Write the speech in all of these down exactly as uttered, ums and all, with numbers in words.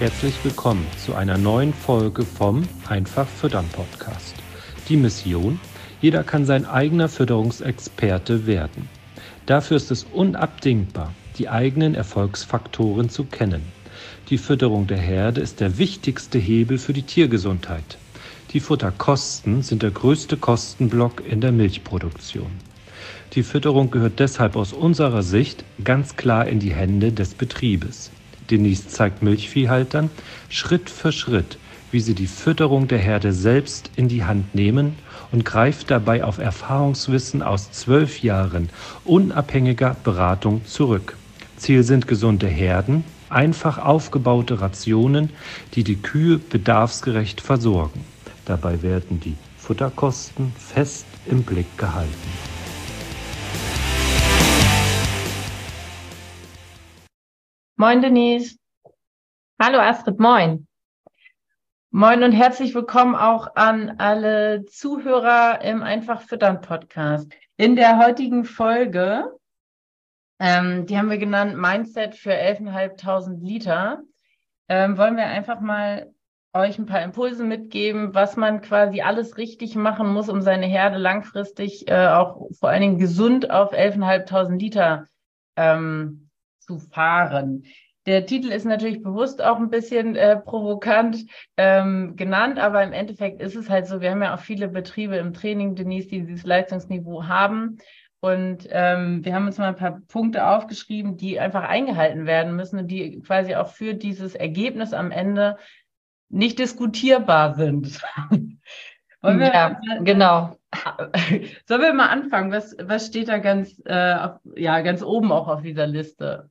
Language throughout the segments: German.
Herzlich willkommen zu einer neuen Folge vom Einfach Füttern Podcast. Die Mission: Jeder kann sein eigener Fütterungsexperte werden. Dafür ist es unabdingbar, die eigenen Erfolgsfaktoren zu kennen. Die Fütterung der Herde ist der wichtigste Hebel für die Tiergesundheit. Die Futterkosten sind der größte Kostenblock in der Milchproduktion. Die Fütterung gehört deshalb aus unserer Sicht ganz klar in die Hände des Betriebes. Denise zeigt Milchviehhaltern Schritt für Schritt, wie sie die Fütterung der Herde selbst in die Hand nehmen und greift dabei auf Erfahrungswissen aus zwölf Jahren unabhängiger Beratung zurück. Ziel sind gesunde Herden, einfach aufgebaute Rationen, die die Kühe bedarfsgerecht versorgen. Dabei werden die Futterkosten fest im Blick gehalten. Moin Denise. Hallo Astrid, moin. Moin und herzlich willkommen auch an alle Zuhörer im Einfach Füttern Podcast. In der heutigen Folge, ähm, die haben wir genannt Mindset für elftausendfünfhundert Liter, ähm, wollen wir einfach mal euch ein paar Impulse mitgeben, was man quasi alles richtig machen muss, um seine Herde langfristig äh, auch vor allen Dingen gesund auf elftausendfünfhundert Liter ähm, zu fahren. Der Titel ist natürlich bewusst auch ein bisschen äh, provokant ähm, genannt, aber im Endeffekt ist es halt so, wir haben ja auch viele Betriebe im Training, Denise, die dieses Leistungsniveau haben. Und ähm, wir haben uns mal ein paar Punkte aufgeschrieben, die einfach eingehalten werden müssen und die quasi auch für dieses Ergebnis am Ende nicht diskutierbar sind. Wollen wir ja, mal, genau. Sollen wir mal anfangen? Was, was steht da ganz, äh, auf, ja, ganz oben auch auf dieser Liste?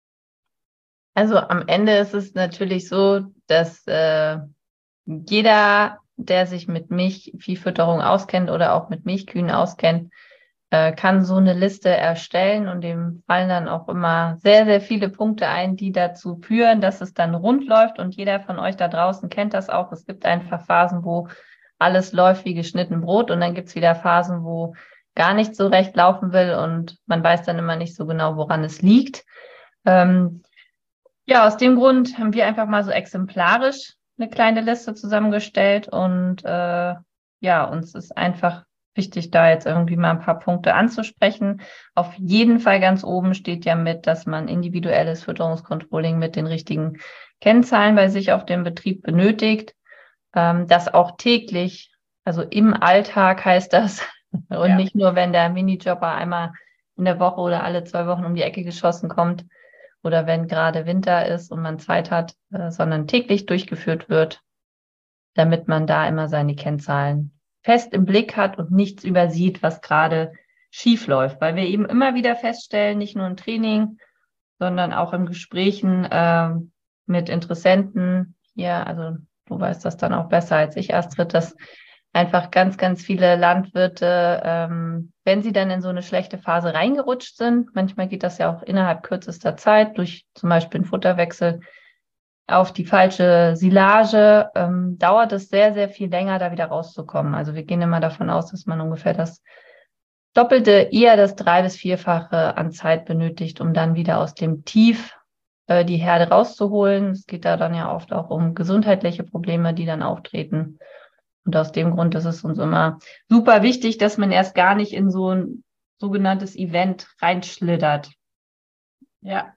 Also am Ende ist es natürlich so, dass äh, jeder, der sich mit Milchviehfütterung auskennt oder auch mit Milchkühen auskennt, äh, kann so eine Liste erstellen und dem fallen dann auch immer sehr, sehr viele Punkte ein, die dazu führen, dass es dann rund läuft, und jeder von euch da draußen kennt das auch. Es gibt einfach Phasen, wo alles läuft wie geschnitten Brot, und dann gibt es wieder Phasen, wo gar nicht so recht laufen will und man weiß dann immer nicht so genau, woran es liegt. Ähm, Ja, aus dem Grund haben wir einfach mal so exemplarisch eine kleine Liste zusammengestellt, und äh, ja, uns ist einfach wichtig, da jetzt irgendwie mal ein paar Punkte anzusprechen. Auf jeden Fall ganz oben steht ja mit, dass man individuelles Fütterungscontrolling mit den richtigen Kennzahlen bei sich auf dem Betrieb benötigt, ähm, das auch täglich, also im Alltag heißt das, und ja, nicht nur, wenn der Minijobber einmal in der Woche oder alle zwei Wochen um die Ecke geschossen kommt, oder wenn gerade Winter ist und man Zeit hat, äh, sondern täglich durchgeführt wird, damit man da immer seine Kennzahlen fest im Blick hat und nichts übersieht, was gerade schief läuft. Weil wir eben immer wieder feststellen, nicht nur im Training, sondern auch in Gesprächen äh, mit Interessenten hier, also du weißt das dann auch besser als ich, Astrid, dass einfach ganz, ganz viele Landwirte, ähm, wenn sie dann in so eine schlechte Phase reingerutscht sind, manchmal geht das ja auch innerhalb kürzester Zeit durch zum Beispiel einen Futterwechsel auf die falsche Silage, ähm, dauert es sehr, sehr viel länger, da wieder rauszukommen. Also wir gehen immer davon aus, dass man ungefähr das Doppelte, eher das drei- bis vierfache an Zeit benötigt, um dann wieder aus dem Tief äh, die Herde rauszuholen. Es geht da dann ja oft auch um gesundheitliche Probleme, die dann auftreten. Und aus dem Grund ist es uns immer super wichtig, dass man erst gar nicht in so ein sogenanntes Event reinschlittert. Ja.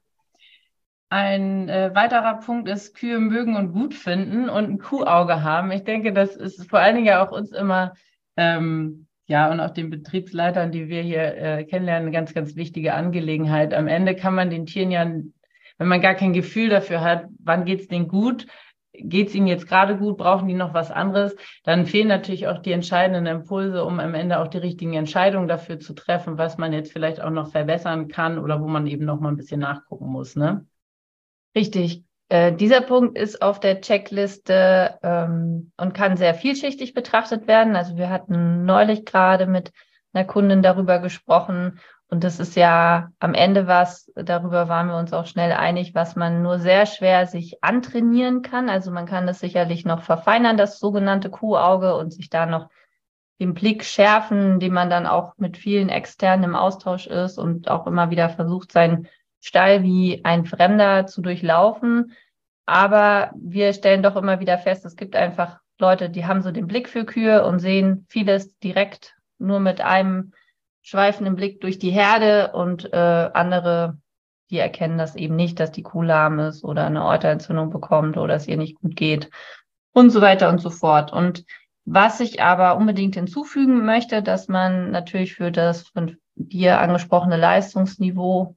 Ein äh, weiterer Punkt ist, Kühe mögen und gut finden und ein Kuhauge haben. Ich denke, das ist vor allen Dingen ja auch uns immer, ähm, ja, und auch den Betriebsleitern, die wir hier äh, kennenlernen, eine ganz, ganz wichtige Angelegenheit. Am Ende kann man den Tieren ja, wenn man gar kein Gefühl dafür hat, wann geht's denen gut, geht es ihnen jetzt gerade gut, brauchen die noch was anderes, dann fehlen natürlich auch die entscheidenden Impulse, um am Ende auch die richtigen Entscheidungen dafür zu treffen, was man jetzt vielleicht auch noch verbessern kann oder wo man eben noch mal ein bisschen nachgucken muss, ne? Richtig. Äh, dieser Punkt ist auf der Checkliste ähm, und kann sehr vielschichtig betrachtet werden. Also wir hatten neulich gerade mit einer Kundin darüber gesprochen, und das ist ja am Ende was, darüber waren wir uns auch schnell einig, was man nur sehr schwer sich antrainieren kann. Also man kann das sicherlich noch verfeinern, das sogenannte Kuhauge, und sich da noch den Blick schärfen, indem man dann auch mit vielen Externen im Austausch ist und auch immer wieder versucht, seinen Stall wie ein Fremder zu durchlaufen. aber wir stellen doch immer wieder fest, es gibt einfach Leute, die haben so den Blick für Kühe und sehen vieles direkt nur mit einem schweifenden Blick durch die Herde und äh, andere, die erkennen das eben nicht, dass die Kuh lahm ist oder eine Euterentzündung bekommt oder es ihr nicht gut geht und so weiter und so fort. Und was ich aber unbedingt hinzufügen möchte, dass man natürlich für das von dir angesprochene Leistungsniveau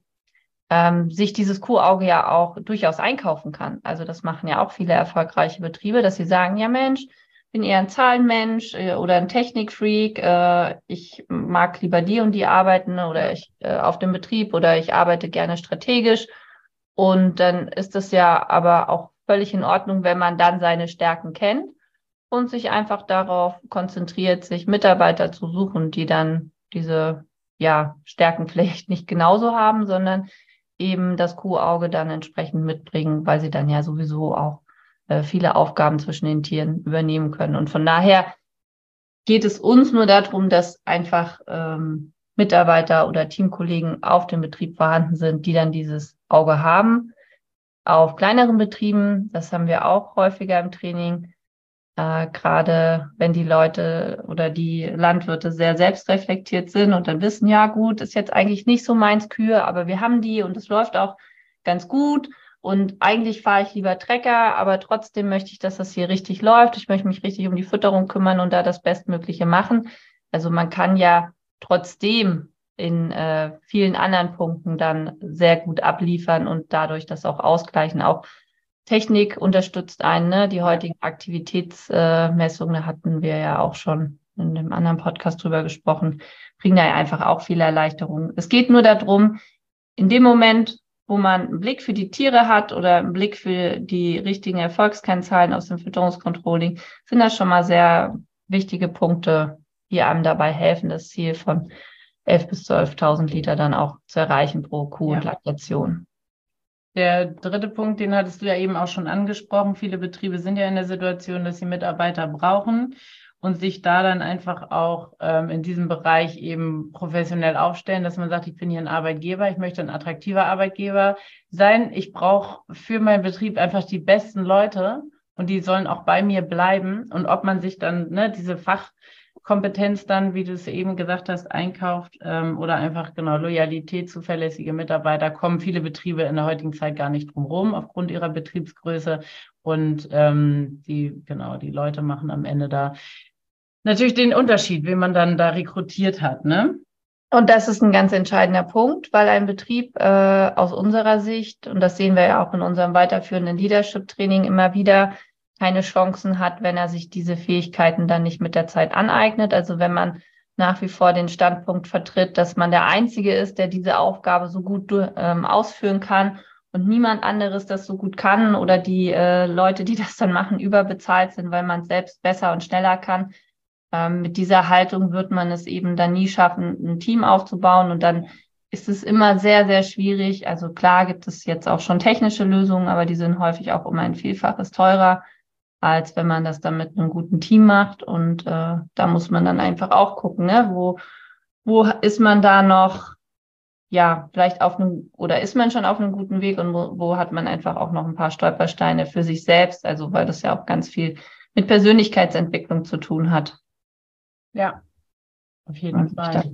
ähm, sich dieses Kuhauge ja auch durchaus einkaufen kann. Also das machen ja auch viele erfolgreiche Betriebe, dass sie sagen, ja Mensch, bin eher ein Zahlenmensch äh, oder ein Technikfreak, äh, ich mag lieber die und die arbeiten oder ich äh, auf dem Betrieb oder ich arbeite gerne strategisch. Und dann ist es ja aber auch völlig in Ordnung, wenn man dann seine Stärken kennt und sich einfach darauf konzentriert, sich Mitarbeiter zu suchen, die dann diese ja, Stärken vielleicht nicht genauso haben, sondern eben das Kuhauge dann entsprechend mitbringen, weil sie dann ja sowieso auch äh, viele Aufgaben zwischen den Tieren übernehmen können. Und von daher geht es uns nur darum, dass einfach ähm, Mitarbeiter oder Teamkollegen auf dem Betrieb vorhanden sind, die dann dieses Auge haben. Auf kleineren Betrieben, das haben wir auch häufiger im Training, Äh, gerade wenn die Leute oder die Landwirte sehr selbstreflektiert sind und dann wissen, ja gut, ist jetzt eigentlich nicht so meins Kühe, aber wir haben die und es läuft auch ganz gut und eigentlich fahre ich lieber Trecker, aber trotzdem möchte ich, dass das hier richtig läuft. Ich möchte mich richtig um die Fütterung kümmern und da das Bestmögliche machen. Also man kann ja trotzdem in äh, vielen anderen Punkten dann sehr gut abliefern und dadurch das auch ausgleichen, auch Technik unterstützt einen, ne? Die heutigen Aktivitätsmessungen, da hatten wir ja auch schon in dem anderen Podcast drüber gesprochen, bringen da ja einfach auch viele Erleichterungen. Es geht nur darum, in dem Moment, wo man einen Blick für die Tiere hat oder einen Blick für die richtigen Erfolgskennzahlen aus dem Fütterungscontrolling, sind das schon mal sehr wichtige Punkte, die einem dabei helfen, das Ziel von elftausend bis zwölftausend Liter dann auch zu erreichen pro Kuh und Laktation. Der dritte Punkt, den hattest du ja eben auch schon angesprochen. Viele Betriebe sind ja in der Situation, dass sie Mitarbeiter brauchen und sich da dann einfach auch ähm, in diesem Bereich eben professionell aufstellen, dass man sagt, ich bin hier ein Arbeitgeber, ich möchte ein attraktiver Arbeitgeber sein. Ich brauche für meinen Betrieb einfach die besten Leute und die sollen auch bei mir bleiben. Und ob man sich dann ne, diese Fachkompetenz dann, wie du es eben gesagt hast, einkauft ähm, oder einfach genau Loyalität, zuverlässige Mitarbeiter, kommen viele Betriebe in der heutigen Zeit gar nicht drum rum aufgrund ihrer Betriebsgröße und ähm, die genau die Leute machen am Ende da natürlich den Unterschied, wen man dann da rekrutiert hat, ne? Und das ist ein ganz entscheidender Punkt, weil ein Betrieb äh, aus unserer Sicht, und das sehen wir ja auch in unserem weiterführenden Leadership-Training immer wieder, keine Chancen hat, wenn er sich diese Fähigkeiten dann nicht mit der Zeit aneignet. Also wenn man nach wie vor den Standpunkt vertritt, dass man der Einzige ist, der diese Aufgabe so gut ähm, ausführen kann und niemand anderes das so gut kann oder die äh, Leute, die das dann machen, überbezahlt sind, weil man es selbst besser und schneller kann. Ähm, mit dieser Haltung wird man es eben dann nie schaffen, ein Team aufzubauen und dann ist es immer sehr, sehr schwierig. Also klar gibt es jetzt auch schon technische Lösungen, aber die sind häufig auch um ein Vielfaches teurer, als wenn man das dann mit einem guten Team macht. Und äh, da muss man dann einfach auch gucken, ne? Wo, wo ist man da noch, ja, vielleicht auf einem, oder ist man schon auf einem guten Weg und wo, wo hat man einfach auch noch ein paar Stolpersteine für sich selbst, also weil das ja auch ganz viel mit Persönlichkeitsentwicklung zu tun hat. Ja, auf jeden Fall.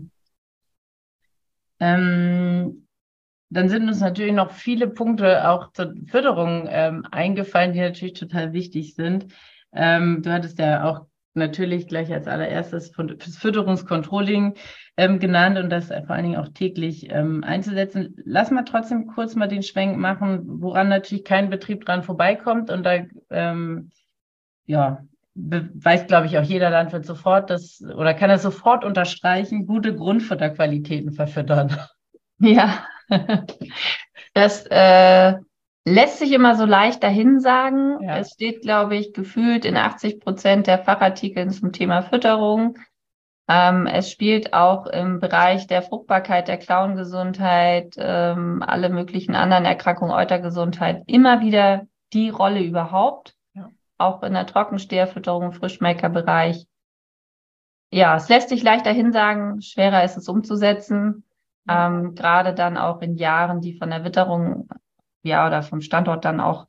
Ähm, Dann sind uns natürlich noch viele Punkte auch zur Förderung ähm, eingefallen, die natürlich total wichtig sind. Ähm, du hattest ja auch natürlich gleich als allererstes das Fütterungscontrolling ähm, genannt und das vor allen Dingen auch täglich ähm, einzusetzen. Lass mal trotzdem kurz mal den Schwenk machen, woran natürlich kein Betrieb dran vorbeikommt. Und da ähm, ja, weiß, glaube ich, auch jeder Landwirt sofort, dass, oder kann das sofort unterstreichen, gute Grundfutterqualitäten verfüttern. Ja, das äh, lässt sich immer so leicht dahin sagen. Ja. Es steht, glaube ich, gefühlt in achtzig Prozent der Fachartikeln zum Thema Fütterung. Ähm, es spielt auch im Bereich der Fruchtbarkeit, der Klauengesundheit, ähm, alle möglichen anderen Erkrankungen, Eutergesundheit immer wieder die Rolle überhaupt. Ja. Auch in der Trockensteherfütterung, im Frischmelkerbereich. Ja, es lässt sich leicht dahin sagen, schwerer ist es umzusetzen. Ähm, gerade dann auch in Jahren, die von der Witterung, ja, oder vom Standort dann auch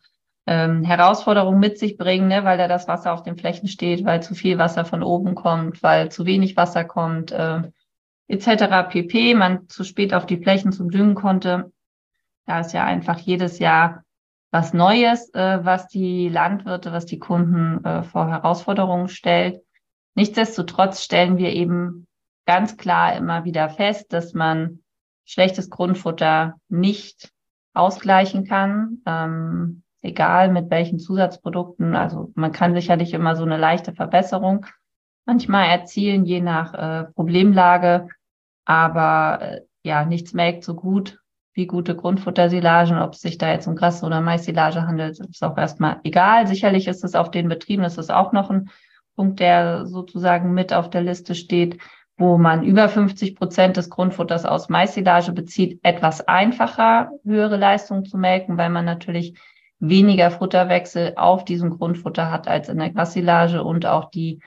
ähm, Herausforderungen mit sich bringen, ne, weil da das Wasser auf den Flächen steht, weil zu viel Wasser von oben kommt, weil zu wenig Wasser kommt, äh, et cetera pp. Man zu spät auf die Flächen zum Düngen konnte. Da ist ja einfach jedes Jahr was Neues, äh, was die Landwirte, was die Kunden äh, vor Herausforderungen stellt. Nichtsdestotrotz stellen wir eben ganz klar immer wieder fest, dass man schlechtes Grundfutter nicht ausgleichen kann, ähm, egal mit welchen Zusatzprodukten. Also man kann sicherlich immer so eine leichte Verbesserung manchmal erzielen, je nach äh, Problemlage. Aber äh, ja, nichts melkt so gut wie gute Grundfuttersilagen. Ob es sich da jetzt um Gras- oder Mais-Silage handelt, ist auch erstmal egal. Sicherlich ist es auf den Betrieben, das ist auch noch ein Punkt, der sozusagen mit auf der Liste steht, wo man über fünfzig Prozent des Grundfutters aus Mais-Silage bezieht, etwas einfacher höhere Leistung zu melken, weil man natürlich weniger Futterwechsel auf diesem Grundfutter hat als in der Grassilage und auch die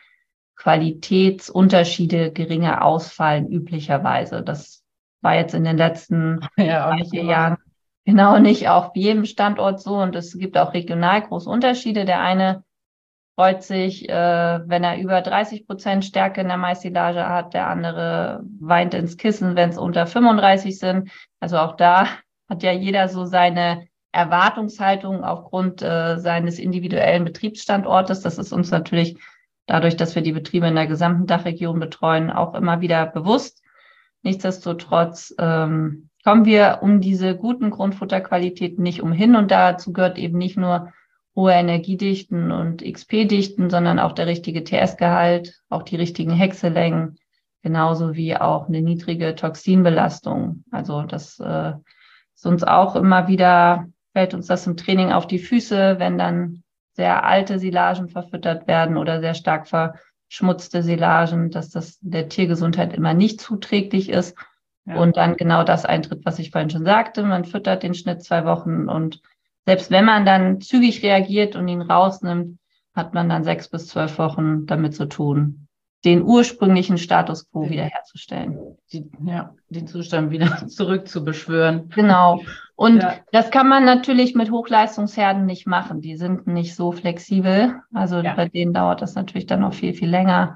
Qualitätsunterschiede geringer ausfallen üblicherweise. Das war jetzt in den letzten Ja, auch drei, nicht vier immer. Jahren genau nicht auf jedem Standort so. Und es gibt auch regional große Unterschiede. Der eine freut sich, äh, wenn er über dreißig Prozent Stärke in der Mais-Silage hat. Der andere weint ins Kissen, wenn es unter fünfunddreißig sind. Also auch da hat ja jeder so seine Erwartungshaltung aufgrund äh, seines individuellen Betriebsstandortes. Das ist uns natürlich dadurch, dass wir die Betriebe in der gesamten Dachregion betreuen, auch immer wieder bewusst. Nichtsdestotrotz ähm, kommen wir um diese guten Grundfutterqualitäten nicht umhin. Und dazu gehört eben nicht nur hohe Energiedichten und X P-Dichten, sondern auch der richtige T S-Gehalt, auch die richtigen Häckselängen, genauso wie auch eine niedrige Toxinbelastung. Also das äh, ist uns auch immer wieder, fällt uns das im Training auf die Füße, wenn dann sehr alte Silagen verfüttert werden oder sehr stark verschmutzte Silagen, dass das der Tiergesundheit immer nicht zuträglich ist. Ja. Und dann genau das eintritt, was ich vorhin schon sagte. Man füttert den Schnitt zwei Wochen und selbst wenn man dann zügig reagiert und ihn rausnimmt, hat man dann sechs bis zwölf Wochen damit zu tun, den ursprünglichen Status quo wiederherzustellen. Die, ja, den Zustand wieder zurückzubeschwören. Genau. Und ja. Das kann man natürlich mit Hochleistungsherden nicht machen. Die sind nicht so flexibel. Also ja. Bei denen dauert das natürlich dann noch viel, viel länger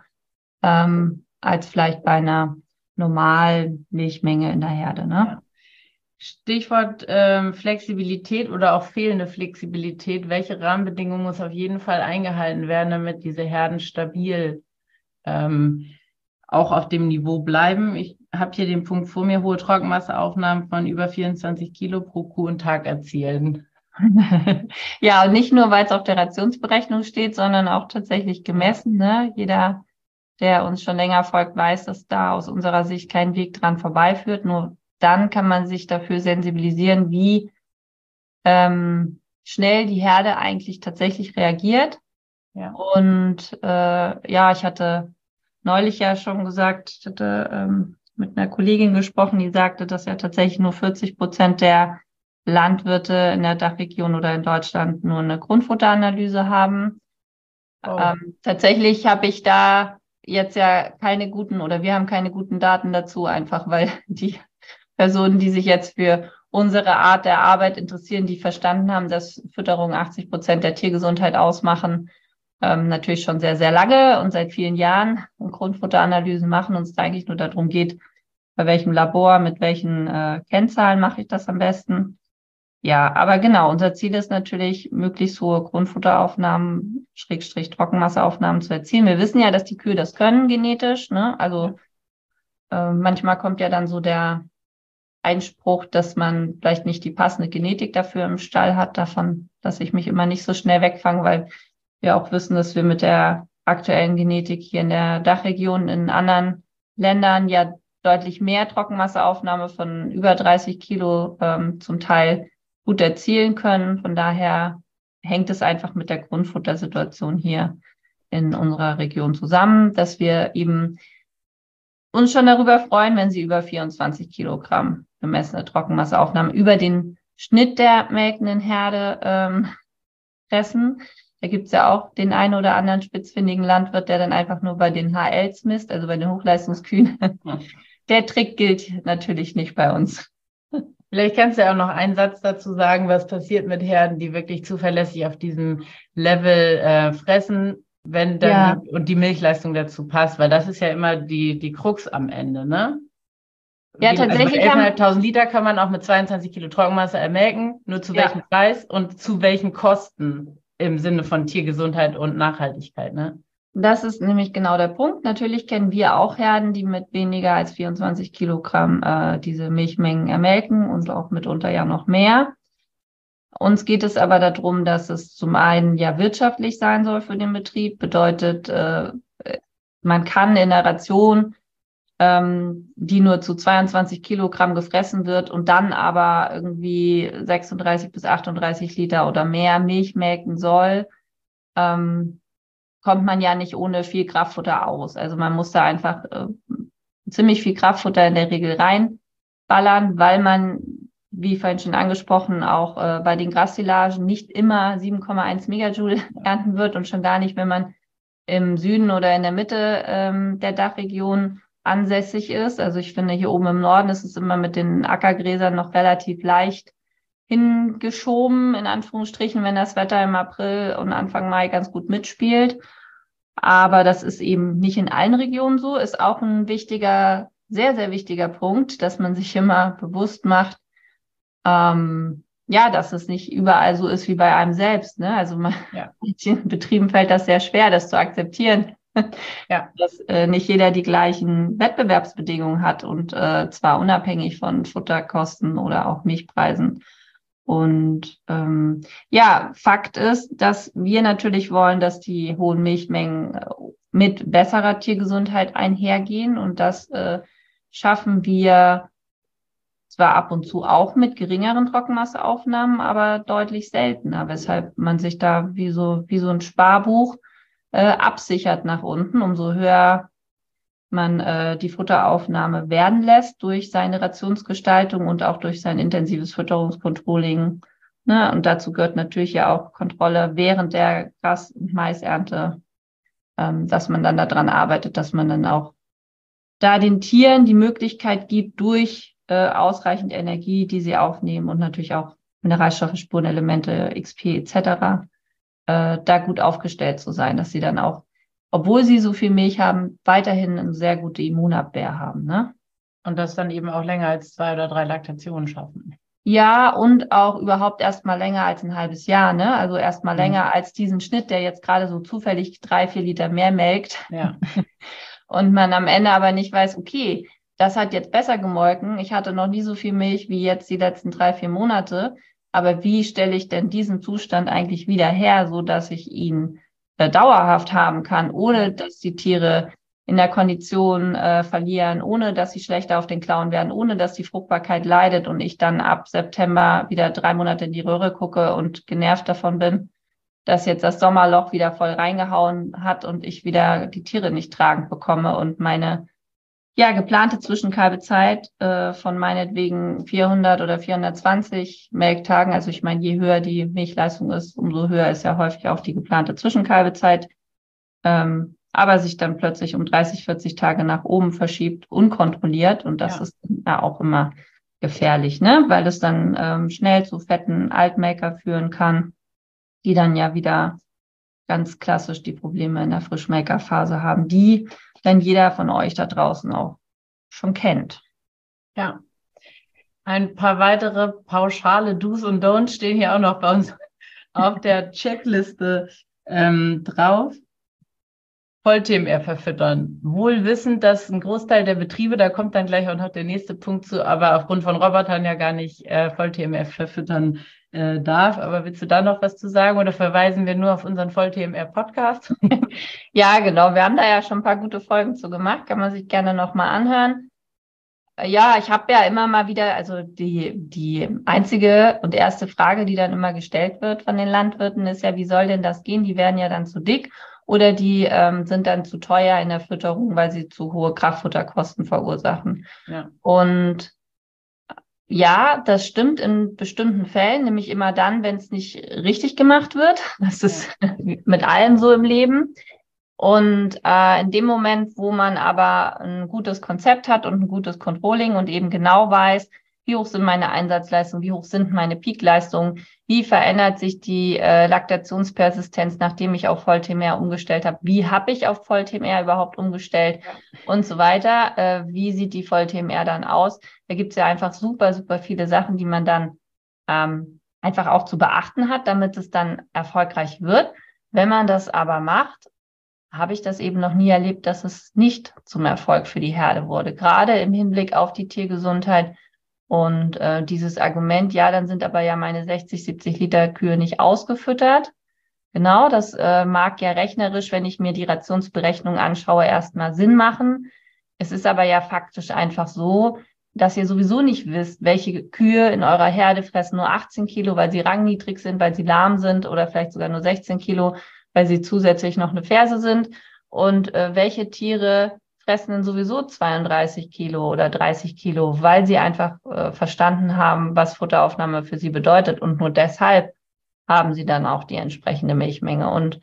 ähm, als vielleicht bei einer normalen Milchmenge in der Herde. Ne? Ja. Stichwort ähm, Flexibilität oder auch fehlende Flexibilität. Welche Rahmenbedingungen muss auf jeden Fall eingehalten werden, damit diese Herden stabil ähm, auch auf dem Niveau bleiben? Ich habe hier den Punkt vor mir, hohe Trockenmasseaufnahmen von über vierundzwanzig Kilo pro Kuh und Tag erzielen. Ja, und nicht nur, weil es auf der Rationsberechnung steht, sondern auch tatsächlich gemessen. Ne? Jeder, der uns schon länger folgt, weiß, dass da aus unserer Sicht kein Weg dran vorbeiführt. Nur dann kann man sich dafür sensibilisieren, wie ähm, schnell die Herde eigentlich tatsächlich reagiert. Ja. Und äh, ja, ich hatte neulich ja schon gesagt, ich hatte ähm, mit einer Kollegin gesprochen, die sagte, dass ja tatsächlich nur vierzig Prozent der Landwirte in der Dachregion oder in Deutschland nur eine Grundfutteranalyse haben. Oh. Ähm, tatsächlich habe ich da jetzt ja keine guten oder wir haben keine guten Daten dazu, einfach weil die Personen, die sich jetzt für unsere Art der Arbeit interessieren, die verstanden haben, dass Fütterung achtzig Prozent der Tiergesundheit ausmachen, ähm, natürlich schon sehr, sehr lange und seit vielen Jahren und Grundfutteranalysen machen und es eigentlich nur darum geht, bei welchem Labor, mit welchen äh, Kennzahlen mache ich das am besten. Ja, aber genau, unser Ziel ist natürlich, möglichst hohe Grundfutteraufnahmen, Schrägstrich Trockenmasseaufnahmen zu erzielen. Wir wissen ja, dass die Kühe das können genetisch, ne? Also äh, manchmal kommt ja dann so der Einspruch, dass man vielleicht nicht die passende Genetik dafür im Stall hat, davon, dass ich mich immer nicht so schnell wegfange, weil wir auch wissen, dass wir mit der aktuellen Genetik hier in der Dachregion in anderen Ländern ja deutlich mehr Trockenmasseaufnahme von über dreißig Kilo ähm, zum Teil gut erzielen können. Von daher hängt es einfach mit der Grundfuttersituation hier in unserer Region zusammen, dass wir eben uns schon darüber freuen, wenn sie über vierundzwanzig Kilogramm gemessene Trockenmasseaufnahmen über den Schnitt der melkenden Herde ähm, fressen. Da gibt es ja auch den einen oder anderen spitzfindigen Landwirt, der dann einfach nur bei den H Ls misst, also bei den Hochleistungskühen. Der Trick gilt natürlich nicht bei uns. Vielleicht kannst du ja auch noch einen Satz dazu sagen, was passiert mit Herden, die wirklich zuverlässig auf diesem Level äh, fressen, wenn dann Ja. die, und die Milchleistung dazu passt, weil das ist ja immer die, die Krux am Ende, ne? Ja, Wie, also bei tatsächlich haben, elftausendfünfhundert Liter kann man auch mit zweiundzwanzig Kilo Trockenmasse ermelken, nur zu Ja. welchem Preis und zu welchen Kosten im Sinne von Tiergesundheit und Nachhaltigkeit, ne? das ist nämlich genau der Punkt. Natürlich kennen wir auch Herden, die mit weniger als vierundzwanzig Kilogramm äh, diese Milchmengen ermelken und auch mitunter ja noch mehr. Uns geht es aber darum, dass es zum einen ja wirtschaftlich sein soll für den Betrieb. Bedeutet, äh, man kann in der Ration, ähm, die nur zu zweiundzwanzig Kilogramm gefressen wird und dann aber irgendwie sechsunddreißig bis achtunddreißig Liter oder mehr Milch melken soll, ähm, kommt man ja nicht ohne viel Kraftfutter aus. Also man muss da einfach äh, ziemlich viel Kraftfutter in der Regel reinballern, weil man, wie vorhin schon angesprochen, auch äh, bei den Grassilagen nicht immer sieben Komma eins Megajoule ernten wird und schon gar nicht, wenn man im Süden oder in der Mitte ähm, der Dachregion ansässig ist. Also ich finde, hier oben im Norden ist es immer mit den Ackergräsern noch relativ leicht hingeschoben, in Anführungsstrichen, wenn das Wetter im April und Anfang Mai ganz gut mitspielt. Aber das ist eben nicht in allen Regionen so, ist auch ein wichtiger, sehr, sehr wichtiger Punkt, dass man sich immer bewusst macht, ähm, ja, dass es nicht überall so ist wie bei einem selbst. Ne? Also man, Ja. in Betrieben fällt das sehr schwer, das zu akzeptieren, Ja. dass äh, nicht jeder die gleichen Wettbewerbsbedingungen hat und äh, zwar unabhängig von Futterkosten oder auch Milchpreisen. Und ähm, ja, Fakt ist, dass wir natürlich wollen, dass die hohen Milchmengen mit besserer Tiergesundheit einhergehen. Und das äh, schaffen wir zwar ab und zu auch mit geringeren Trockenmasseaufnahmen, aber deutlich seltener, weshalb man sich da wie so, wie so ein Sparbuch äh, absichert nach unten, umso höher man äh, die Futteraufnahme werden lässt durch seine Rationsgestaltung und auch durch sein intensives Fütterungscontrolling. Ne? Und dazu gehört natürlich ja auch Kontrolle während der Gras- und Maisernte, ähm, dass man dann daran arbeitet, dass man dann auch da den Tieren die Möglichkeit gibt, durch äh, ausreichend Energie, die sie aufnehmen und natürlich auch Mineralstoffe, Spurenelemente, X P et cetera, äh, da gut aufgestellt zu sein, dass sie dann auch, obwohl sie so viel Milch haben, weiterhin eine sehr gute Immunabwehr haben. Ne? Und das dann eben auch länger als zwei oder drei Laktationen schaffen. Ja, und auch überhaupt erstmal länger als ein halbes Jahr. Ne? Also erstmal Mhm. länger als diesen Schnitt, der jetzt gerade so zufällig drei, vier Liter mehr melkt. Ja. Und man am Ende aber nicht weiß, okay, das hat jetzt besser gemolken. Ich hatte noch nie so viel Milch wie jetzt die letzten drei, vier Monate. Aber wie stelle ich denn diesen Zustand eigentlich wieder her, so dass ich ihn äh, dauerhaft haben kann, ohne dass die Tiere in der Kondition äh, verlieren, ohne dass sie schlechter auf den Klauen werden, ohne dass die Fruchtbarkeit leidet und ich dann ab September wieder drei Monate in die Röhre gucke und genervt davon bin, dass jetzt das Sommerloch wieder voll reingehauen hat und ich wieder die Tiere nicht tragend bekomme und meine ja geplante Zwischenkalbezeit äh, von meinetwegen vierhundert oder vierhundertzwanzig Melktagen, also ich meine, je höher die Milchleistung ist, umso höher ist ja häufig auch die geplante Zwischenkalbezeit, ähm, aber sich dann plötzlich um dreißig, vierzig Tage nach oben verschiebt, unkontrolliert und das Ja. ist ja auch immer gefährlich, ne, weil es dann ähm, schnell zu fetten Altmelker führen kann, die dann ja wieder ganz klassisch die Probleme in der Frischmelkerphase haben, die dann jeder von euch da draußen auch schon kennt. Ja. Ein paar weitere pauschale Do's und Don'ts stehen hier auch noch bei uns auf der Checkliste ähm, drauf. Voll-T M R verfüttern. Wohl wissend, dass ein Großteil der Betriebe, da kommt dann gleich auch noch der nächste Punkt zu, aber aufgrund von Robotern ja gar nicht äh, Voll-T M R verfüttern äh, darf. Aber willst du da noch was zu sagen oder verweisen wir nur auf unseren Voll-T M R-Podcast? Ja, genau. Wir haben da ja schon ein paar gute Folgen zu gemacht. Kann man sich gerne nochmal anhören. Ja, ich habe ja immer mal wieder, also die, die einzige und erste Frage, die dann immer gestellt wird von den Landwirten, ist ja, wie soll denn das gehen? Die werden ja dann zu dick oder die ähm, sind dann zu teuer in der Fütterung, weil sie zu hohe Kraftfutterkosten verursachen. Ja. Und ja, das stimmt in bestimmten Fällen, nämlich immer dann, wenn es nicht richtig gemacht wird. Das ist ja mit allem so im Leben. Und äh, in dem Moment, wo man aber ein gutes Konzept hat und ein gutes Controlling und eben genau weiß, wie hoch sind meine Einsatzleistungen, wie hoch sind meine Peakleistungen, wie verändert sich die äh, Laktationspersistenz, nachdem ich auf Voll-T M R umgestellt habe, wie habe ich auf Voll-T M R überhaupt umgestellt und so weiter, äh, wie sieht die Voll-T M R dann aus. Da gibt es ja einfach super, super viele Sachen, die man dann ähm, einfach auch zu beachten hat, damit es dann erfolgreich wird. Wenn man das aber macht, habe ich das eben noch nie erlebt, dass es nicht zum Erfolg für die Herde wurde, gerade im Hinblick auf die Tiergesundheit. Und äh, dieses Argument, ja, dann sind aber ja meine sechzig, siebzig Liter Kühe nicht ausgefüttert. Genau, das äh, mag ja rechnerisch, wenn ich mir die Rationsberechnung anschaue, erstmal Sinn machen. Es ist aber ja faktisch einfach so, dass ihr sowieso nicht wisst, welche Kühe in eurer Herde fressen nur achtzehn Kilo, weil sie rangniedrig sind, weil sie lahm sind oder vielleicht sogar nur sechzehn Kilo, weil sie zusätzlich noch eine Ferse sind. Und äh, welche Tiere fressen dann sowieso zweiunddreißig Kilo oder dreißig Kilo, weil sie einfach äh, verstanden haben, was Futteraufnahme für sie bedeutet. Und nur deshalb haben sie dann auch die entsprechende Milchmenge. Und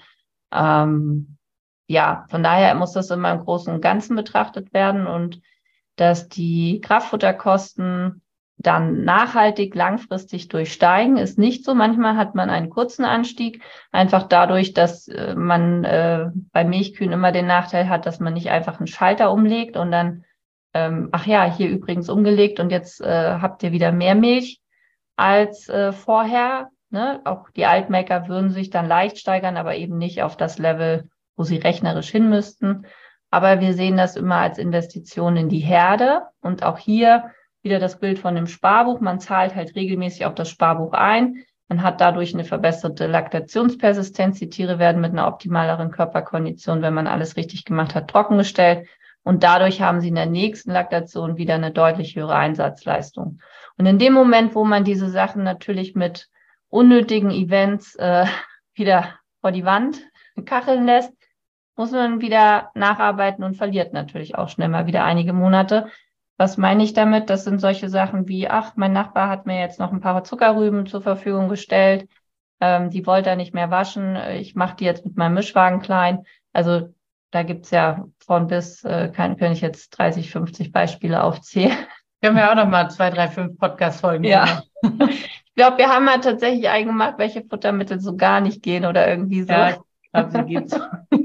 ähm, ja, von daher muss das immer im Großen und Ganzen betrachtet werden und dass die Kraftfutterkosten dann nachhaltig, langfristig durchsteigen, ist nicht so. Manchmal hat man einen kurzen Anstieg, einfach dadurch, dass äh, man äh, bei Milchkühen immer den Nachteil hat, dass man nicht einfach einen Schalter umlegt und dann, ähm, ach ja, hier übrigens umgelegt und jetzt äh, habt ihr wieder mehr Milch als äh, vorher. Ne? Auch die Altmelker würden sich dann leicht steigern, aber eben nicht auf das Level, wo sie rechnerisch hin müssten. Aber wir sehen das immer als Investition in die Herde und auch hier wieder das Bild von dem Sparbuch. Man zahlt halt regelmäßig auf das Sparbuch ein. Man hat dadurch eine verbesserte Laktationspersistenz. Die Tiere werden mit einer optimaleren Körperkondition, wenn man alles richtig gemacht hat, trockengestellt. Und dadurch haben sie in der nächsten Laktation wieder eine deutlich höhere Einsatzleistung. Und in dem Moment, wo man diese Sachen natürlich mit unnötigen Events äh, wieder vor die Wand kacheln lässt, muss man wieder nacharbeiten und verliert natürlich auch schnell mal wieder einige Monate. Was meine ich damit? Das sind solche Sachen wie, ach, mein Nachbar hat mir jetzt noch ein paar Zuckerrüben zur Verfügung gestellt, ähm, die wollte er nicht mehr waschen, ich mache die jetzt mit meinem Mischwagen klein. Also da gibt's ja von bis, äh, kann, kann ich jetzt dreißig, fünfzig Beispiele aufzählen. Können wir auch noch mal zwei, drei, fünf Podcast-Folgen Ja. Ich glaube, wir haben mal tatsächlich eingemacht, welche Futtermittel so gar nicht gehen oder irgendwie so. Ja, ich glaube, sie gibt's.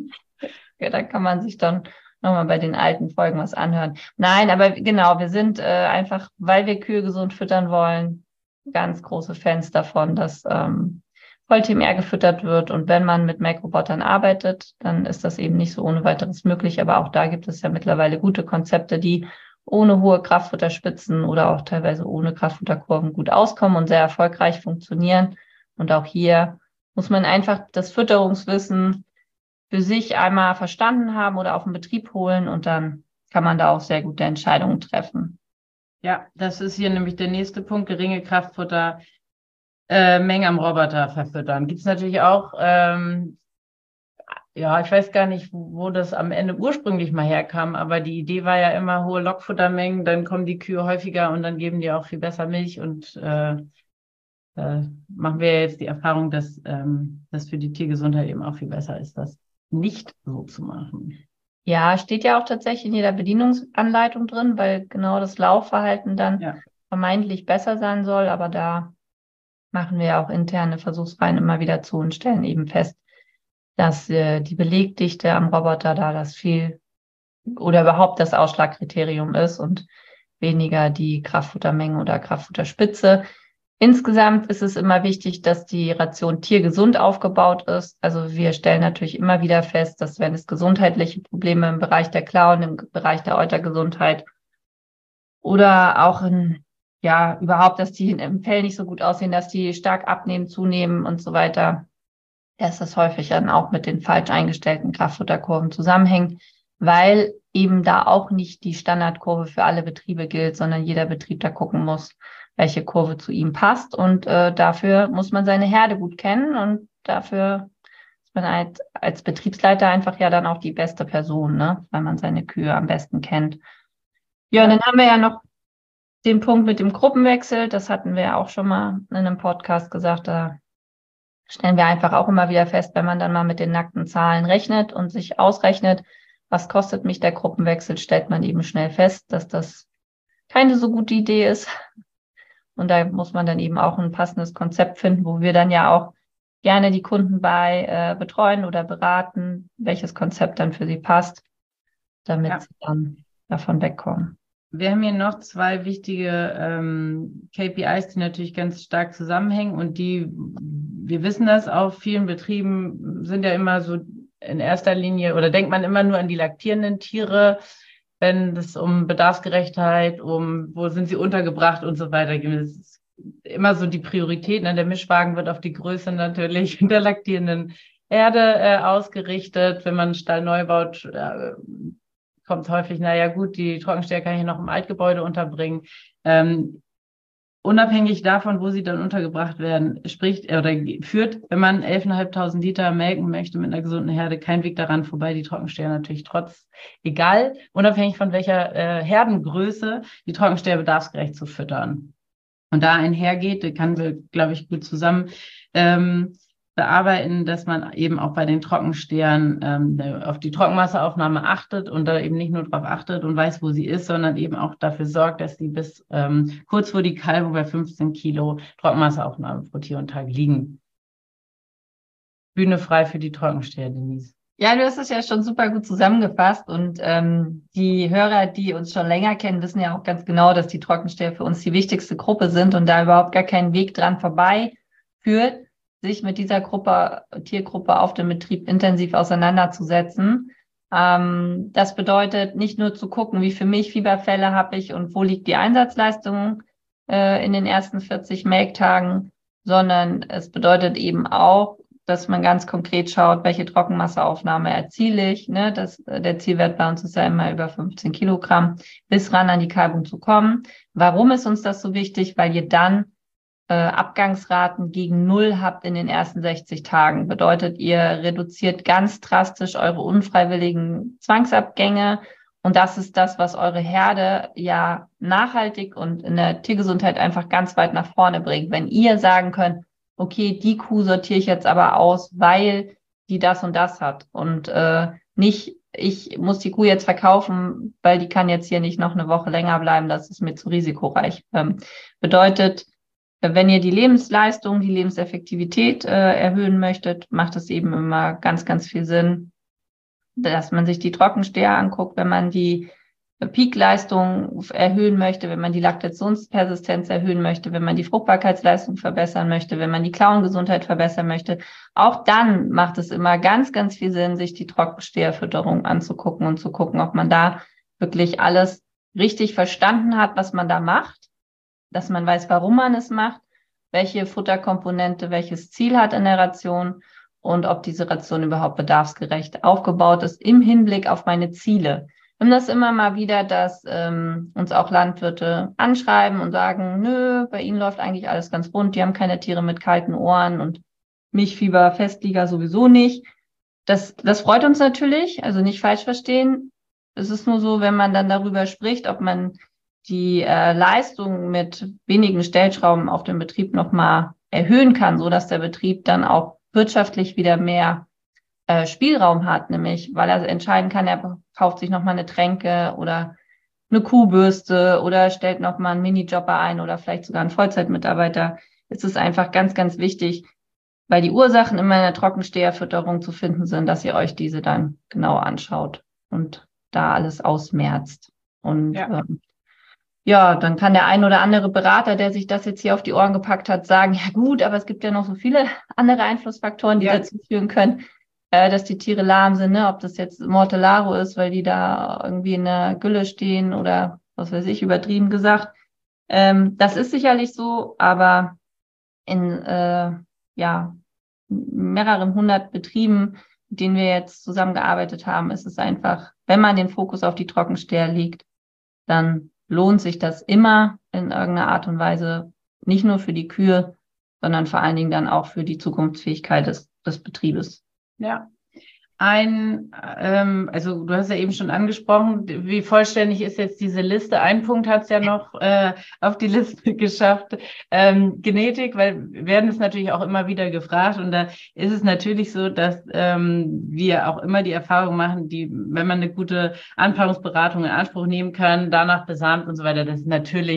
Ja, da kann man sich dann nochmal bei den alten Folgen was anhören. Nein, aber genau, wir sind äh, einfach, weil wir Kühe gesund füttern wollen, ganz große Fans davon, dass ähm, Voll-T M R gefüttert wird. Und wenn man mit Melkrobotern arbeitet, dann ist das eben nicht so ohne weiteres möglich. Aber auch da gibt es ja mittlerweile gute Konzepte, die ohne hohe Kraftfutterspitzen oder auch teilweise ohne Kraftfutterkurven gut auskommen und sehr erfolgreich funktionieren. Und auch hier muss man einfach das Fütterungswissen für sich einmal verstanden haben oder auf den Betrieb holen und dann kann man da auch sehr gute Entscheidungen treffen. Ja, das ist hier nämlich der nächste Punkt, geringe Kraftfutter, äh, Menge am Roboter verfüttern. Gibt es natürlich auch, ähm, ja, ich weiß gar nicht, wo das am Ende ursprünglich mal herkam, aber die Idee war ja immer hohe Lockfuttermengen, dann kommen die Kühe häufiger und dann geben die auch viel besser Milch und äh, äh, machen wir jetzt die Erfahrung, dass ähm, das für die Tiergesundheit eben auch viel besser ist, das nicht so zu machen. Ja, steht ja auch tatsächlich in jeder Bedienungsanleitung drin, weil genau das Laufverhalten dann Ja. vermeintlich besser sein soll. Aber da machen wir ja auch interne Versuchsreihen immer wieder zu und stellen eben fest, dass äh, die Belegdichte am Roboter da das viel oder überhaupt das Ausschlagkriterium ist und weniger die Kraftfuttermenge oder Kraftfutterspitze. Insgesamt ist es immer wichtig, dass die Ration tiergesund aufgebaut ist. Also wir stellen natürlich immer wieder fest, dass wenn es gesundheitliche Probleme im Bereich der Klauen, im Bereich der Eutergesundheit oder auch in, ja, überhaupt, dass die im Fell nicht so gut aussehen, dass die stark abnehmen, zunehmen und so weiter, dass das häufig dann auch mit den falsch eingestellten Kraftfutterkurven zusammenhängt, weil eben da auch nicht die Standardkurve für alle Betriebe gilt, sondern jeder Betrieb da gucken muss, welche Kurve zu ihm passt. Und äh, dafür muss man seine Herde gut kennen und dafür ist man halt als Betriebsleiter einfach ja dann auch die beste Person, ne? Weil man seine Kühe am besten kennt. Ja, und dann haben wir ja noch den Punkt mit dem Gruppenwechsel. Das hatten wir ja auch schon mal in einem Podcast gesagt. Da stellen wir einfach auch immer wieder fest, wenn man dann mal mit den nackten Zahlen rechnet und sich ausrechnet, was kostet mich der Gruppenwechsel, stellt man eben schnell fest, dass das keine so gute Idee ist. Und da muss man dann eben auch ein passendes Konzept finden, wo wir dann ja auch gerne die Kunden bei äh, betreuen oder beraten, welches Konzept dann für sie passt, damit Ja. sie dann davon wegkommen. Wir haben hier noch zwei wichtige ähm, K P Is, die natürlich ganz stark zusammenhängen und die, wir wissen das, auf vielen Betrieben sind ja immer so in erster Linie oder denkt man immer nur an die laktierenden Tiere, wenn es um Bedarfsgerechtheit, um wo sind sie untergebracht und so weiter geht. Das ist immer so die Priorität. Ne? Der Mischwagen wird auf die Größe natürlich der laktierenden Herde äh, ausgerichtet. Wenn man einen Stall neu baut, äh, kommt häufig, naja gut, die Trockensteher kann ich noch im Altgebäude unterbringen. Ähm, unabhängig davon, wo sie dann untergebracht werden, spricht oder führt, wenn man elftausendfünfhundert Liter melken möchte mit einer gesunden Herde, kein Weg daran vorbei, die Trockensteher natürlich trotz, egal, unabhängig von welcher äh, Herdengröße, die Trockensteher bedarfsgerecht zu füttern. Und da einhergeht, da kann wir, glaube ich, gut zusammen ähm, bearbeiten, dass man eben auch bei den Trockenstehern ähm, auf die Trockenmasseaufnahme achtet und da eben nicht nur darauf achtet und weiß, wo sie ist, sondern eben auch dafür sorgt, dass sie bis ähm, kurz vor die Kalbung bei fünfzehn Kilo Trockenmasseaufnahme pro Tier und Tag liegen. Bühne frei für die Trockensteher, Denise. Ja, du hast es ja schon super gut zusammengefasst und ähm, die Hörer, die uns schon länger kennen, wissen ja auch ganz genau, dass die Trockensteher für uns die wichtigste Gruppe sind und da überhaupt gar kein Weg dran vorbei führt, sich mit dieser Gruppe, Tiergruppe auf dem Betrieb intensiv auseinanderzusetzen. Ähm, das bedeutet nicht nur zu gucken, wie viele Milchfieberfälle habe ich und wo liegt die Einsatzleistung äh, in den ersten vierzig Melktagen, sondern es bedeutet eben auch, dass man ganz konkret schaut, welche Trockenmasseaufnahme erziele ich. Ne? Das, der Zielwert bei uns ist ja immer über fünfzehn Kilogramm, bis ran an die Kalbung zu kommen. Warum ist uns das so wichtig? Weil ihr dann äh, Abgangsraten gegen Null habt in den ersten sechzig Tagen. Bedeutet, ihr reduziert ganz drastisch eure unfreiwilligen Zwangsabgänge. Und das ist das, was eure Herde ja nachhaltig und in der Tiergesundheit einfach ganz weit nach vorne bringt. Wenn ihr sagen könnt, okay, die Kuh sortiere ich jetzt aber aus, weil die das und das hat. Und äh, nicht, ich muss die Kuh jetzt verkaufen, weil die kann jetzt hier nicht noch eine Woche länger bleiben, das ist mir zu risikoreich. Ähm, bedeutet, wenn ihr die Lebensleistung, die Lebenseffektivität äh, erhöhen möchtet, macht es eben immer ganz, ganz viel Sinn, dass man sich die Trockensteher anguckt, wenn man die Peakleistung erhöhen möchte, wenn man die Laktationspersistenz erhöhen möchte, wenn man die Fruchtbarkeitsleistung verbessern möchte, wenn man die Klauengesundheit verbessern möchte. Auch dann macht es immer ganz, ganz viel Sinn, sich die Trockensteherfütterung anzugucken und zu gucken, ob man da wirklich alles richtig verstanden hat, was man da macht, dass man weiß, warum man es macht, welche Futterkomponente welches Ziel hat in der Ration und ob diese Ration überhaupt bedarfsgerecht aufgebaut ist im Hinblick auf meine Ziele. Wir haben das immer mal wieder, dass ähm, uns auch Landwirte anschreiben und sagen, nö, bei ihnen läuft eigentlich alles ganz rund, die haben keine Tiere mit kalten Ohren und Milchfieber, Festlieger sowieso nicht. Das, das freut uns natürlich, also nicht falsch verstehen. Es ist nur so, wenn man dann darüber spricht, ob man die äh, Leistung mit wenigen Stellschrauben auf dem Betrieb nochmal erhöhen kann, so dass der Betrieb dann auch wirtschaftlich wieder mehr äh, Spielraum hat, nämlich weil er entscheiden kann, er kauft sich nochmal eine Tränke oder eine Kuhbürste oder stellt nochmal einen Minijobber ein oder vielleicht sogar einen Vollzeitmitarbeiter. Es ist einfach ganz, ganz wichtig, weil die Ursachen immer in der Trockensteherfütterung zu finden sind, dass ihr euch diese dann genau anschaut und da alles ausmerzt. Und ja. Ähm, Ja, dann kann der ein oder andere Berater, der sich das jetzt hier auf die Ohren gepackt hat, sagen, ja gut, aber es gibt ja noch so viele andere Einflussfaktoren, die ja. dazu führen können, äh, dass die Tiere lahm sind, ne? Ob das jetzt Mortellaro ist, weil die da irgendwie in der Gülle stehen oder was weiß ich, übertrieben gesagt. Ähm, das ist sicherlich so, aber in äh, ja mehreren hundert Betrieben, mit denen wir jetzt zusammengearbeitet haben, ist es einfach, wenn man den Fokus auf die Trockensteher legt, dann lohnt sich das immer in irgendeiner Art und Weise, nicht nur für die Kühe, sondern vor allen Dingen dann auch für die Zukunftsfähigkeit des, des Betriebes. Ja, ein, ähm, also du hast ja eben schon angesprochen, wie vollständig ist jetzt diese Liste? Ein Punkt hat es ja noch äh, auf die Liste geschafft, ähm, Genetik, weil wir werden es natürlich auch immer wieder gefragt und da ist es natürlich so, dass ähm, wir auch immer die Erfahrung machen, die, wenn man eine gute Anpaarungsberatung in Anspruch nehmen kann, danach besamt und so weiter, das ist natürlich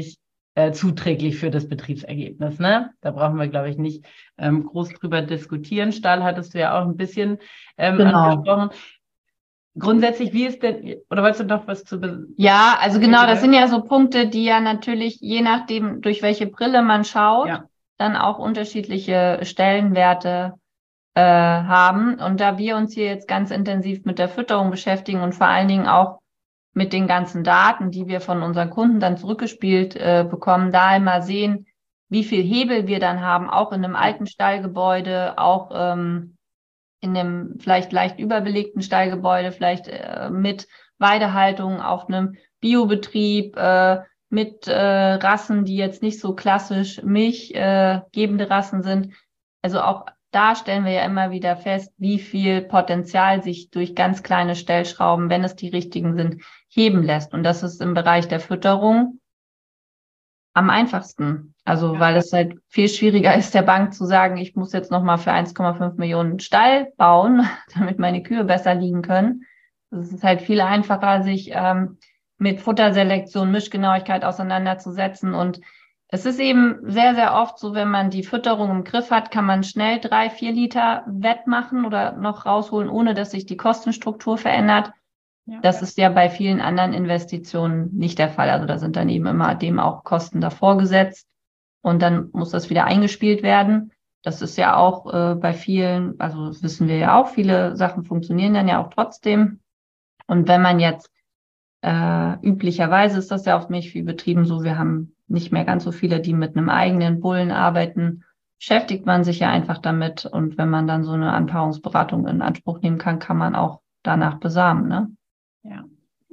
äh, zuträglich für das Betriebsergebnis. Ne? Da brauchen wir, glaube ich, nicht ähm, groß drüber diskutieren. Stall hattest du ja auch ein bisschen ähm, Genau. angesprochen. Grundsätzlich, wie ist denn, oder wolltest du noch was zu... Ja, also genau, das sind ja so Punkte, die ja natürlich, je nachdem, durch welche Brille man schaut, Ja. dann auch unterschiedliche Stellenwerte äh, haben. Und da wir uns hier jetzt ganz intensiv mit der Fütterung beschäftigen und vor allen Dingen auch mit den ganzen Daten, die wir von unseren Kunden dann zurückgespielt äh, bekommen, da einmal sehen, wie viel Hebel wir dann haben, auch in einem alten Stallgebäude, auch ähm, in einem vielleicht leicht überbelegten Stallgebäude, vielleicht äh, mit Weidehaltung auf einem Biobetrieb, äh, mit äh, Rassen, die jetzt nicht so klassisch milchgebende äh, gebende Rassen sind. Also auch da stellen wir ja immer wieder fest, wie viel Potenzial sich durch ganz kleine Stellschrauben, wenn es die richtigen sind, heben lässt. Und das ist im Bereich der Fütterung am einfachsten. Also, Ja. weil es halt viel schwieriger ist, der Bank zu sagen, ich muss jetzt nochmal für eins Komma fünf Millionen Stall bauen, damit meine Kühe besser liegen können. Es ist halt viel einfacher, sich ähm, mit Futterselektion, Mischgenauigkeit auseinanderzusetzen. Und es ist eben sehr, sehr oft so, wenn man die Fütterung im Griff hat, kann man schnell drei, vier Liter wettmachen oder noch rausholen, ohne dass sich die Kostenstruktur verändert. Ja. Das ist ja bei vielen anderen Investitionen nicht der Fall. Also da sind dann eben immer dem auch Kosten davor gesetzt und dann muss das wieder eingespielt werden. Das ist ja auch äh, bei vielen, also das wissen wir ja auch, viele Sachen funktionieren dann ja auch trotzdem. Und wenn man jetzt äh, üblicherweise ist das ja auf Milchviehbetrieben so, wir haben nicht mehr ganz so viele, die mit einem eigenen Bullen arbeiten, beschäftigt man sich ja einfach damit. Und wenn man dann so eine Anpaarungsberatung in Anspruch nehmen kann, kann man auch danach besamen, ne? Ja.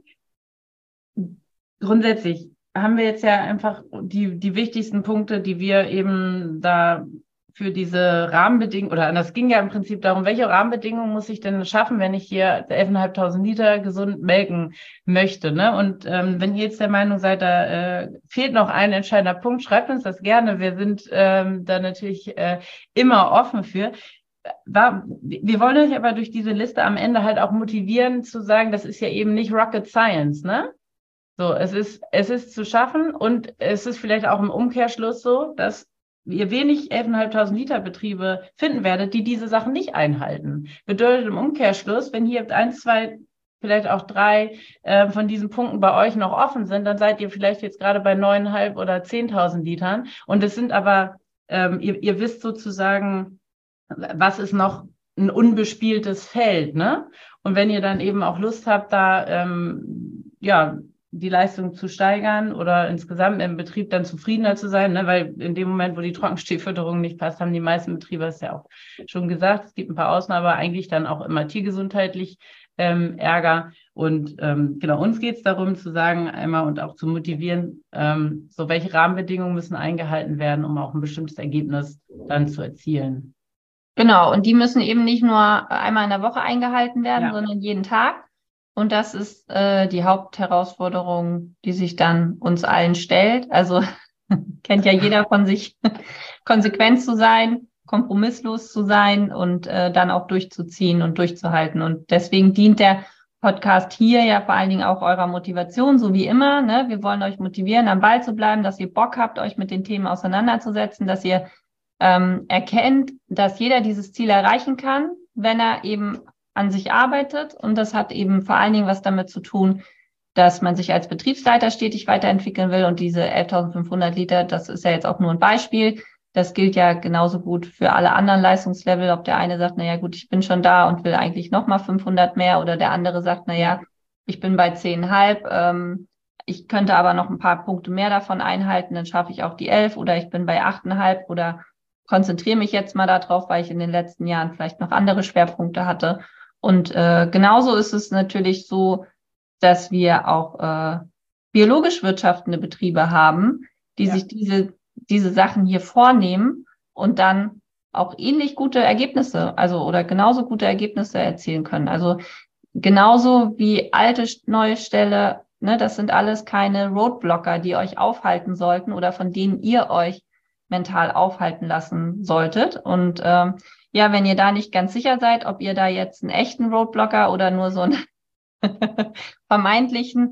Grundsätzlich haben wir jetzt ja einfach die, die wichtigsten Punkte, die wir eben da für diese Rahmenbedingungen, oder das ging ja im Prinzip darum, welche Rahmenbedingungen muss ich denn schaffen, wenn ich hier elftausendfünfhundert Liter gesund melken möchte, ne? Und ähm, wenn ihr jetzt der Meinung seid, da äh, fehlt noch ein entscheidender Punkt, schreibt uns das gerne. Wir sind ähm, da natürlich äh, immer offen für. War, wir wollen euch aber durch diese Liste am Ende halt auch motivieren zu sagen, das ist ja eben nicht Rocket Science, ne? So, es ist, es ist zu schaffen und es ist vielleicht auch im Umkehrschluss so, dass ihr wenig elftausendfünfhundert Liter Betriebe finden werdet, die diese Sachen nicht einhalten. Bedeutet im Umkehrschluss, wenn hier eins, zwei, vielleicht auch drei äh, von diesen Punkten bei euch noch offen sind, dann seid ihr vielleicht jetzt gerade bei neuneinhalb oder zehntausend Litern. Und es sind aber, ähm, ihr, ihr wisst sozusagen, was ist noch ein unbespieltes Feld, ne? Und wenn ihr dann eben auch Lust habt, da ähm, ja die Leistung zu steigern oder insgesamt im Betrieb dann zufriedener zu sein, ne? Weil in dem Moment, wo die Trockenstehfütterung nicht passt, haben die meisten Betriebe, das ist ja auch schon gesagt, es gibt ein paar Ausnahmen, aber eigentlich dann auch immer tiergesundheitlich ähm, Ärger. Und ähm, genau, uns geht es darum zu sagen einmal und auch zu motivieren, ähm, so welche Rahmenbedingungen müssen eingehalten werden, um auch ein bestimmtes Ergebnis dann zu erzielen. Genau, und die müssen eben nicht nur einmal in der Woche eingehalten werden, Ja. sondern jeden Tag. Und das ist äh, die Hauptherausforderung, die sich dann uns allen stellt. Also kennt ja jeder von sich, konsequent zu sein, kompromisslos zu sein und äh, dann auch durchzuziehen und durchzuhalten. Und deswegen dient der Podcast hier ja vor allen Dingen auch eurer Motivation, so wie immer. Ne? Wir wollen euch motivieren, am Ball zu bleiben, dass ihr Bock habt, euch mit den Themen auseinanderzusetzen, dass ihr ähm, erkennt, dass jeder dieses Ziel erreichen kann, wenn er eben an sich arbeitet. Und das hat eben vor allen Dingen was damit zu tun, dass man sich als Betriebsleiter stetig weiterentwickeln will. Und diese elftausendfünfhundert Liter, das ist ja jetzt auch nur ein Beispiel. Das gilt ja genauso gut für alle anderen Leistungslevel. Ob der eine sagt, na ja, gut, ich bin schon da und will eigentlich nochmal fünfhundert mehr. Oder der andere sagt, na ja, ich bin bei zehn Komma fünf. Ähm, ich könnte aber noch ein paar Punkte mehr davon einhalten. Dann schaffe ich auch die elf. Oder ich bin bei acht Komma fünf oder konzentriere mich jetzt mal darauf, weil ich in den letzten Jahren vielleicht noch andere Schwerpunkte hatte. Und äh, genauso ist es natürlich so, dass wir auch äh, biologisch wirtschaftende Betriebe haben, die Ja. sich diese, diese Sachen hier vornehmen und dann auch ähnlich gute Ergebnisse, also oder genauso gute Ergebnisse erzielen können. Also genauso wie alte, neue Ställe, ne, das sind alles keine Roadblocker, die euch aufhalten sollten oder von denen ihr euch mental aufhalten lassen solltet. Und ähm, ja, wenn ihr da nicht ganz sicher seid, ob ihr da jetzt einen echten Roadblocker oder nur so einen vermeintlichen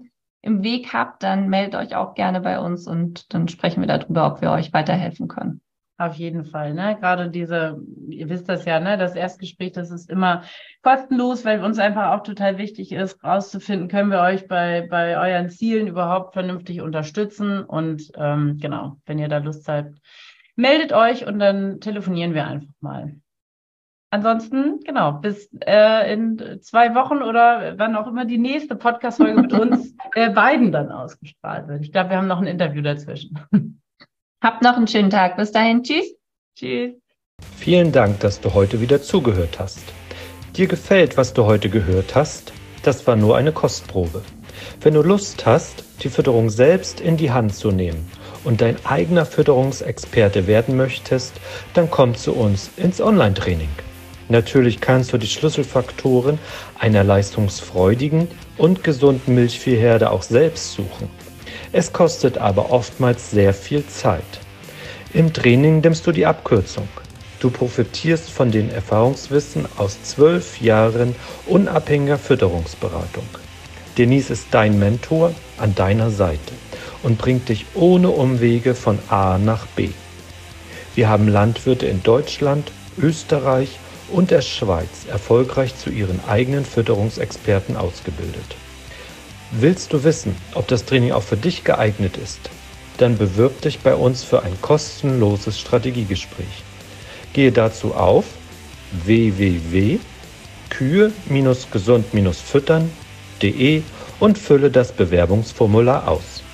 im Weg habt, dann meldet euch auch gerne bei uns und dann sprechen wir darüber, ob wir euch weiterhelfen können. Auf jeden Fall, ne? Gerade diese, ihr wisst das ja, ne? Das Erstgespräch, das ist immer kostenlos, weil uns einfach auch total wichtig ist, rauszufinden, können wir euch bei, bei euren Zielen überhaupt vernünftig unterstützen. Und ähm, genau, wenn ihr da Lust habt, meldet euch und dann telefonieren wir einfach mal. Ansonsten, genau, bis äh, in zwei Wochen oder wann auch immer die nächste Podcast-Folge mit uns äh, beiden dann ausgestrahlt wird. Ich glaube, wir haben noch ein Interview dazwischen. Habt noch einen schönen Tag. Bis dahin. Tschüss. Tschüss. Vielen Dank, dass du heute wieder zugehört hast. Dir gefällt, was du heute gehört hast? Das war nur eine Kostprobe. Wenn du Lust hast, die Fütterung selbst in die Hand zu nehmen und dein eigener Fütterungsexperte werden möchtest, dann komm zu uns ins Online-Training. Natürlich kannst du die Schlüsselfaktoren einer leistungsfreudigen und gesunden Milchviehherde auch selbst suchen. Es kostet aber oftmals sehr viel Zeit. Im Training nimmst du die Abkürzung. Du profitierst von den Erfahrungswissen aus zwölf Jahren unabhängiger Fütterungsberatung. Denise ist dein Mentor an deiner Seite und bringt dich ohne Umwege von A nach B. Wir haben Landwirte in Deutschland, Österreich und der Schweiz erfolgreich zu ihren eigenen Fütterungsexperten ausgebildet. Willst du wissen, ob das Training auch für dich geeignet ist? Dann bewirb dich bei uns für ein kostenloses Strategiegespräch. Gehe dazu auf w w w punkt kühe gesund füttern punkt de und fülle das Bewerbungsformular aus.